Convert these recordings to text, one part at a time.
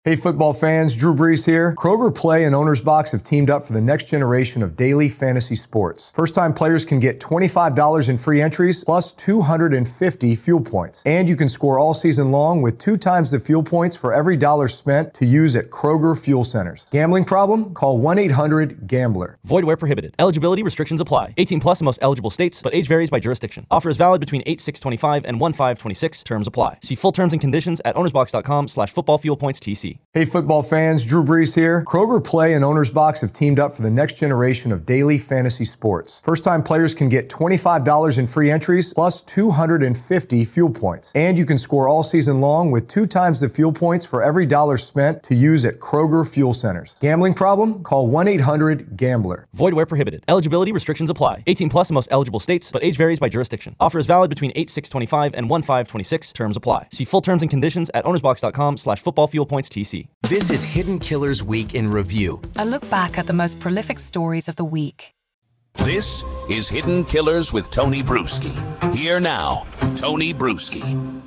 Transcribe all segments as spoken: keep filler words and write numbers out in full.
Hey football fans, Drew Brees here. Kroger Play and Owner's Box have teamed up for the next generation of daily fantasy sports. First-time players can get twenty-five dollars in free entries plus two hundred fifty fuel points. And you can score all season long with two times the fuel points for every dollar spent to use at Kroger Fuel Centers. Gambling problem? Call one eight hundred gambler. Void where prohibited. Eligibility restrictions apply. eighteen plus in most eligible states, but age varies by jurisdiction. Offer is valid between eight six twenty-five and one five twenty-six. Terms apply. See full terms and conditions at ownersbox.com slash football fuel points TC. Hey football fans, Drew Brees here. Kroger Play and Owner's Box have teamed up for the next generation of daily fantasy sports. First-time players can get twenty-five dollars in free entries plus two hundred fifty fuel points. And you can score all season long with two times the fuel points for every dollar spent to use at Kroger Fuel Centers. Gambling problem? Call one eight hundred gambler. Void where prohibited. Eligibility restrictions apply. eighteen plus in most eligible states, but age varies by jurisdiction. Offer is valid between eight six twenty-five and one five twenty-six. Terms apply. See full terms and conditions at ownersbox.com slash football fuel points TC. This is Hidden Killers Week in Review. A look back at the most prolific stories of the week. This is Hidden Killers with Tony Bruschi. Here now, Tony Bruschi.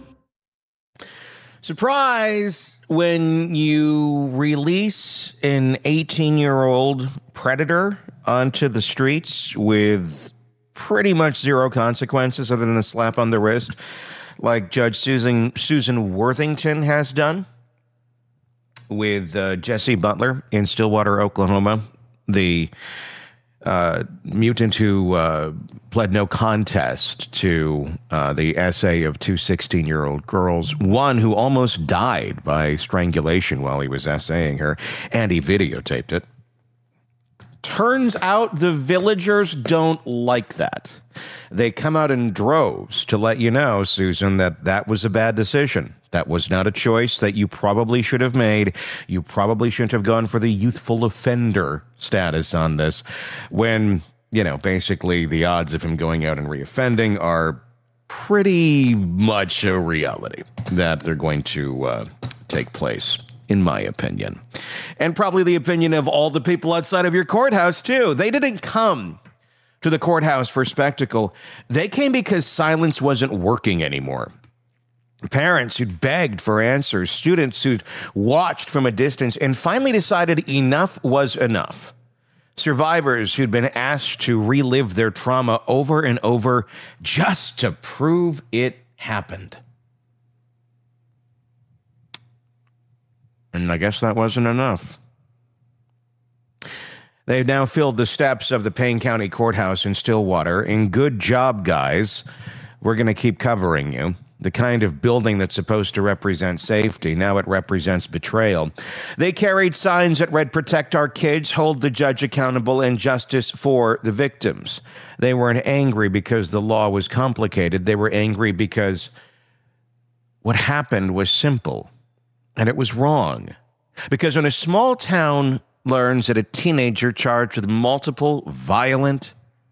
Surprise when you release an eighteen-year-old predator onto the streets with pretty much zero consequences other than a slap on the wrist, like Judge Susan, Susan Worthington has done with uh, Jesse Butler in Stillwater, Oklahoma, the uh, mutant who uh, pled no contest to uh, the essay of two sixteen-year-old girls, one who almost died by strangulation while he was essaying her, and he videotaped it. Turns out the villagers don't like that. They come out in droves to let you know, Susan, that that was a bad decision. That was not a choice that you probably should have made. You probably shouldn't have gone for the youthful offender status on this when, you know, basically the odds of him going out and reoffending are pretty much a reality that they're going to uh, take place, in my opinion. And probably the opinion of all the people outside of your courthouse, too. They didn't come to the courthouse for spectacle. They came because silence wasn't working anymore. Parents who'd begged for answers, students who'd watched from a distance and finally decided enough was enough. Survivors who'd been asked to relive their trauma over and over just to prove it happened. And I guess that wasn't enough. They've now filled the steps of the Payne County Courthouse in Stillwater. And good job, guys. We're going to keep covering you. The kind of building that's supposed to represent safety, now it represents betrayal. They carried signs that read, "Protect our kids, hold the judge accountable, and justice for the victims." They weren't angry because the law was complicated. They were angry because what happened was simple, and it was wrong. Because when a small town learns that a teenager charged with multiple violent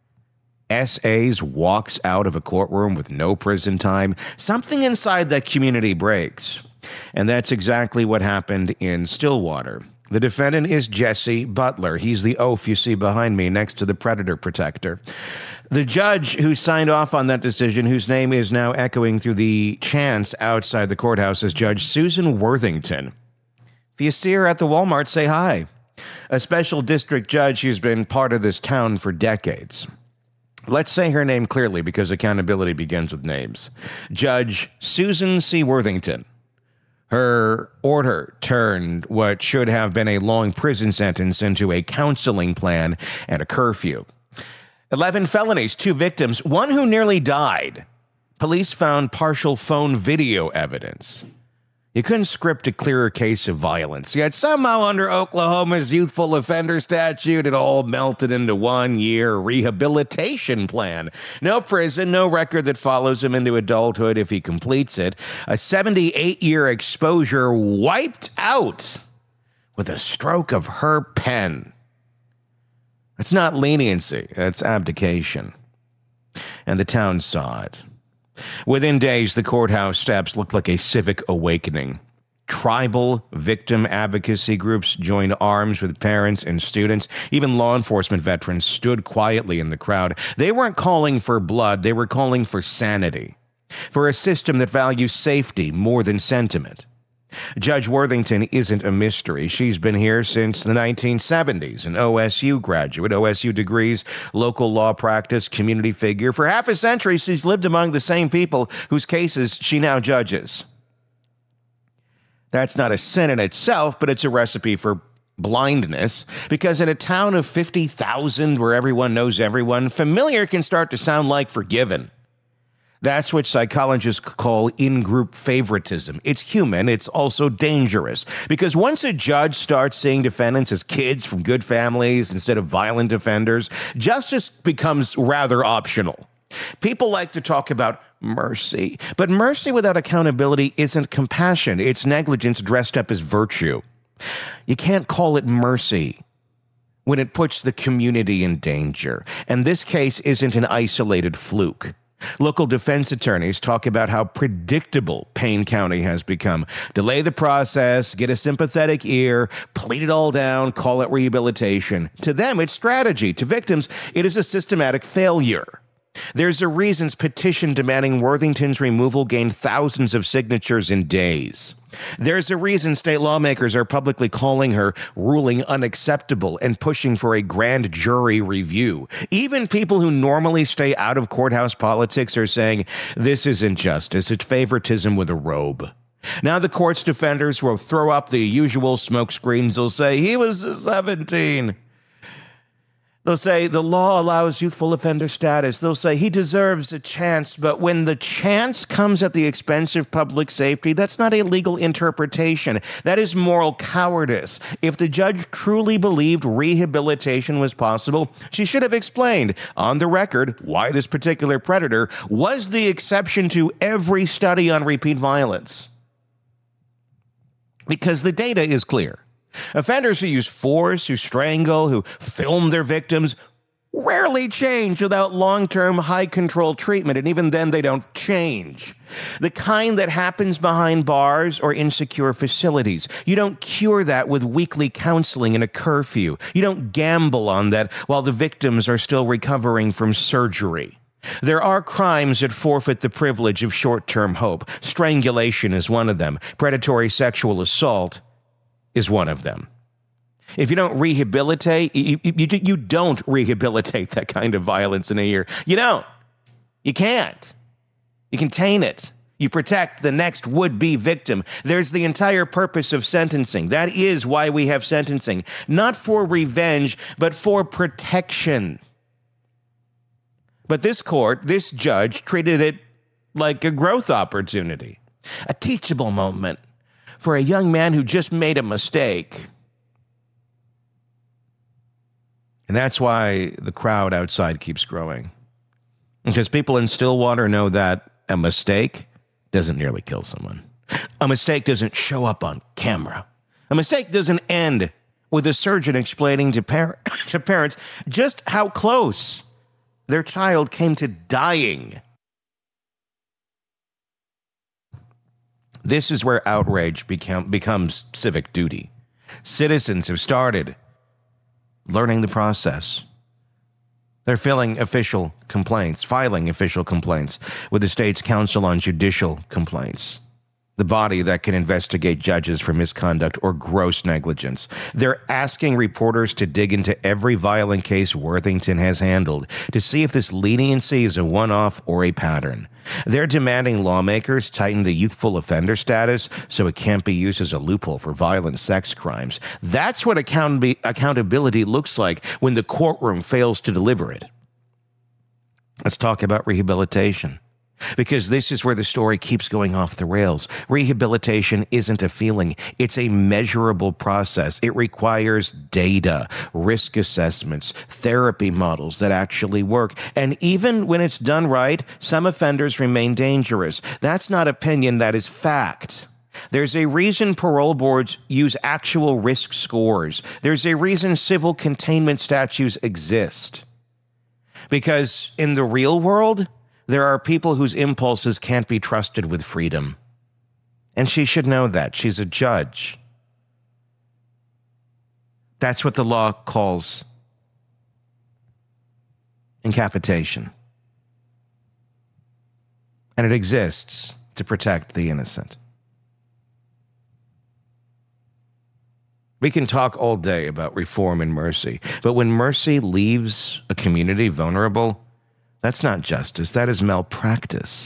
S As walks out of a courtroom with no prison time, something inside that community breaks. And that's exactly what happened in Stillwater. The defendant is Jesse Butler. He's the oaf you see behind me next to the predator protector. The judge who signed off on that decision, whose name is now echoing through the chants outside the courthouse, is Judge Susan Worthington. If you see her at the Walmart, say hi. A special district judge who's been part of this town for decades. Let's say her name clearly because accountability begins with names. Judge Susan C. Worthington. Her order turned what should have been a long prison sentence into a counseling plan and a curfew. Eleven felonies, two victims, one who nearly died. Police found partial phone video evidence. You couldn't script a clearer case of violence, yet somehow under Oklahoma's youthful offender statute, it all melted into one-year rehabilitation plan. No prison, no record that follows him into adulthood if he completes it. A seventy-eight-year exposure wiped out with a stroke of her pen. That's not leniency, that's abdication. And the town saw it. Within days, the courthouse steps looked like a civic awakening. Tribal victim advocacy groups joined arms with parents and students. Even law enforcement veterans stood quietly in the crowd. They weren't calling for blood. They were calling for sanity, for a system that values safety more than sentiment. Judge Worthington isn't a mystery. She's been here since the nineteen seventies, an O S U graduate, O S U degrees, local law practice, community figure. For half a century, she's lived among the same people whose cases she now judges. That's not a sin in itself, but it's a recipe for blindness, because in a town of fifty thousand where everyone knows everyone, familiar can start to sound like forgiven. That's what psychologists call in-group favoritism. It's human. It's also dangerous, because once a judge starts seeing defendants as kids from good families instead of violent offenders, justice becomes rather optional. People like to talk about mercy, but mercy without accountability isn't compassion. It's negligence dressed up as virtue. You can't call it mercy when it puts the community in danger. And this case isn't an isolated fluke. Local defense attorneys talk about how predictable Payne County has become. Delay the process, get a sympathetic ear, plead it all down, call it rehabilitation. To them, it's strategy. To victims, it is a systematic failure. There's a reasons petition demanding Worthington's removal gained thousands of signatures in days. There's a reason state lawmakers are publicly calling her ruling unacceptable and pushing for a grand jury review. Even people who normally stay out of courthouse politics are saying this isn't justice, it's favoritism with a robe. Now the court's defenders will throw up the usual smoke screens. They'll say he was seventeen. They'll say the law allows youthful offender status. They'll say he deserves a chance, but when the chance comes at the expense of public safety, that's not a legal interpretation. That is moral cowardice. If the judge truly believed rehabilitation was possible, she should have explained on the record why this particular predator was the exception to every study on repeat violence. Because the data is clear. Offenders who use force, who strangle, who film their victims rarely change without long-term high-control treatment, and even then they don't change. The kind that happens behind bars or insecure facilities. You don't cure that with weekly counseling and a curfew. You don't gamble on that while the victims are still recovering from surgery. There are crimes that forfeit the privilege of short-term hope. Strangulation is one of them. Predatory sexual assault is one of them. If you don't rehabilitate, you, you, you don't rehabilitate that kind of violence in a year. You don't. You can't. You contain it. You protect the next would-be victim. There's the entire purpose of sentencing. That is why we have sentencing. Not for revenge, but for protection. But this court, this judge, treated it like a growth opportunity, a teachable moment for a young man who just made a mistake. And that's why the crowd outside keeps growing. Because people in Stillwater know that a mistake doesn't nearly kill someone. A mistake doesn't show up on camera. A mistake doesn't end with a surgeon explaining to, par- to parents just how close their child came to dying. This is where outrage become, becomes civic duty. Citizens have started learning the process. They're filing official complaints, filing official complaints with the state's Council on Judicial Complaints, the body that can investigate judges for misconduct or gross negligence. They're asking reporters to dig into every violent case Worthington has handled to see if this leniency is a one-off or a pattern. They're demanding lawmakers tighten the youthful offender status so it can't be used as a loophole for violent sex crimes. That's what account- accountability looks like when the courtroom fails to deliver it. Let's talk about rehabilitation. Because this is where the story keeps going off the rails. Rehabilitation isn't a feeling. It's a measurable process. It requires data, risk assessments, therapy models that actually work. And even when it's done right, some offenders remain dangerous. That's not opinion, that is fact. There's a reason parole boards use actual risk scores. There's a reason civil containment statutes exist. Because in the real world, there are people whose impulses can't be trusted with freedom. And she should know that. She's a judge. That's what the law calls incapitation. And it exists to protect the innocent. We can talk all day about reform and mercy, but when mercy leaves a community vulnerable, that's not justice, that is malpractice.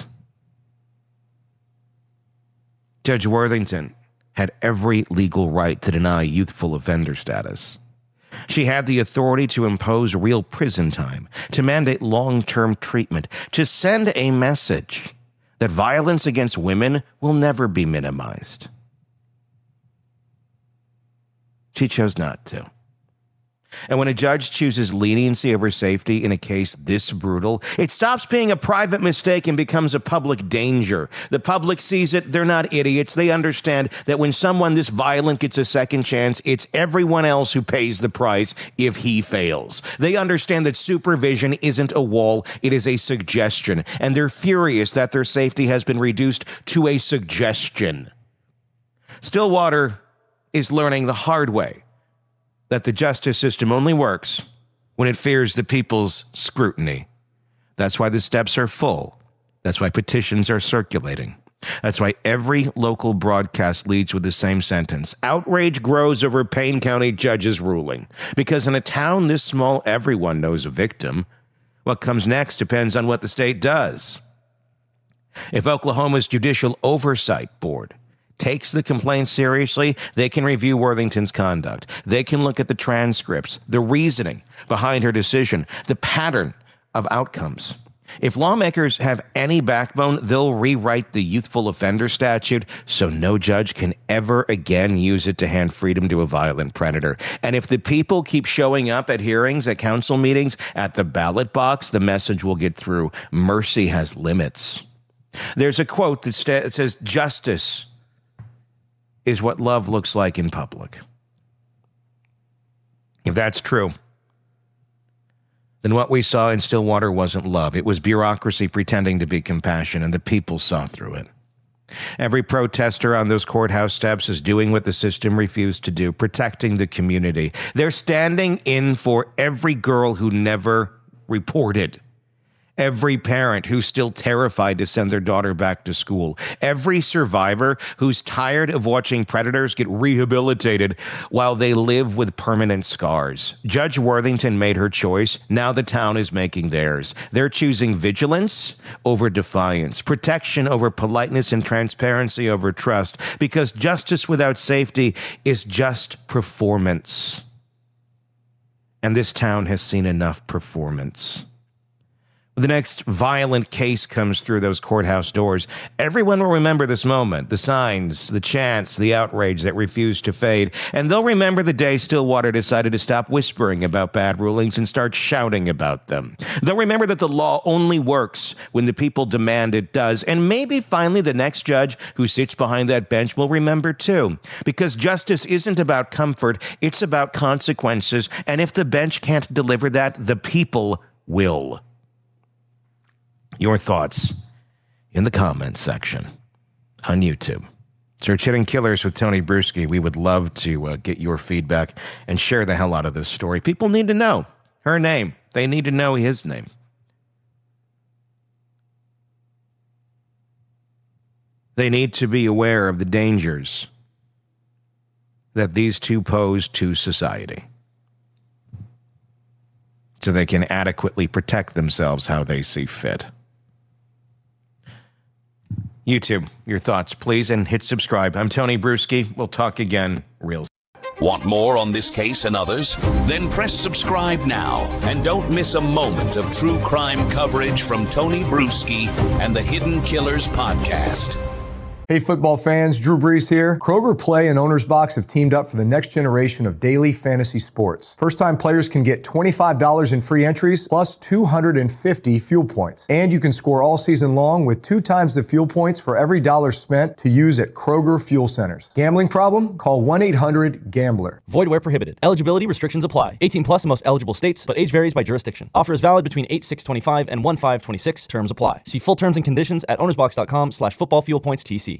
Judge Worthington had every legal right to deny youthful offender status. She had the authority to impose real prison time, to mandate long-term treatment, to send a message that violence against women will never be minimized. She chose not to. And when a judge chooses leniency over safety in a case this brutal, it stops being a private mistake and becomes a public danger. The public sees it. They're not idiots. They understand that when someone this violent gets a second chance, it's everyone else who pays the price if he fails. They understand that supervision isn't a wall. It is a suggestion. And they're furious that their safety has been reduced to a suggestion. Stillwater is learning the hard way that the justice system only works when it fears the people's scrutiny. That's why the steps are full. That's why petitions are circulating. That's why every local broadcast leads with the same sentence. Outrage grows over Payne County judge's ruling. Because in a town this small, everyone knows a victim. What comes next depends on what the state does. If Oklahoma's Judicial Oversight Board takes the complaint seriously, they can review Worthington's conduct. They can look at the transcripts, the reasoning behind her decision, the pattern of outcomes. If lawmakers have any backbone, they'll rewrite the youthful offender statute so no judge can ever again use it to hand freedom to a violent predator. And if the people keep showing up at hearings, at council meetings, at the ballot box, the message will get through. Mercy has limits. There's a quote that sta- says, justice is what love looks like in public. If that's true, then what we saw in Stillwater wasn't love. It was bureaucracy pretending to be compassion, and the people saw through it. Every protester on those courthouse steps is doing what the system refused to do, protecting the community. They're standing in for every girl who never reported. Every parent who's still terrified to send their daughter back to school. Every survivor who's tired of watching predators get rehabilitated while they live with permanent scars. Judge Worthington made her choice. Now the town is making theirs. They're choosing vigilance over defiance, protection over politeness, and transparency over trust, because justice without safety is just performance. And this town has seen enough performance. The next violent case comes through those courthouse doors, everyone will remember this moment, the signs, the chants, the outrage that refused to fade. And they'll remember the day Stillwater decided to stop whispering about bad rulings and start shouting about them. They'll remember that the law only works when the people demand it does. And maybe finally the next judge who sits behind that bench will remember too. Because justice isn't about comfort, it's about consequences. And if the bench can't deliver that, the people will. Your thoughts in the comments section on YouTube. Search Hidden Killers with Tony Bruschi. We would love to uh, get your feedback and share the hell out of this story. People need to know her name. They need to know his name. They need to be aware of the dangers that these two pose to society, so they can adequately protect themselves how they see fit. YouTube, your thoughts, please, and hit subscribe. I'm Tony Bruschi. We'll talk again real soon. Want more on this case and others? Then press subscribe now and don't miss a moment of true crime coverage from Tony Bruschi and the Hidden Killers podcast. Hey football fans, Drew Brees here. Kroger Play and Owner's Box have teamed up for the next generation of daily fantasy sports. First-time players can get twenty-five dollars in free entries plus two hundred fifty fuel points. And you can score all season long with two times the fuel points for every dollar spent to use at Kroger Fuel Centers. Gambling problem? Call one eight hundred gambler. Void where prohibited. Eligibility restrictions apply. eighteen plus in most eligible states, but age varies by jurisdiction. Offer is valid between eight six twenty-five and one five twenty-six. Terms apply. See full terms and conditions at ownersbox.com slash football fuel points TC.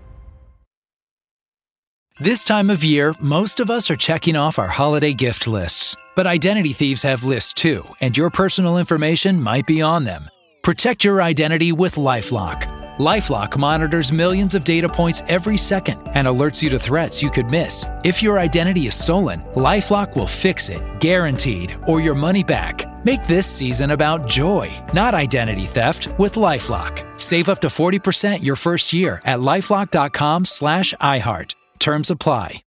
This time of year, most of us are checking off our holiday gift lists. But identity thieves have lists too, and your personal information might be on them. Protect your identity with LifeLock. LifeLock monitors millions of data points every second and alerts you to threats you could miss. If your identity is stolen, LifeLock will fix it, guaranteed, or your money back. Make this season about joy, not identity theft, with LifeLock. Save up to forty percent your first year at LifeLock.com slash iHeart. Terms apply.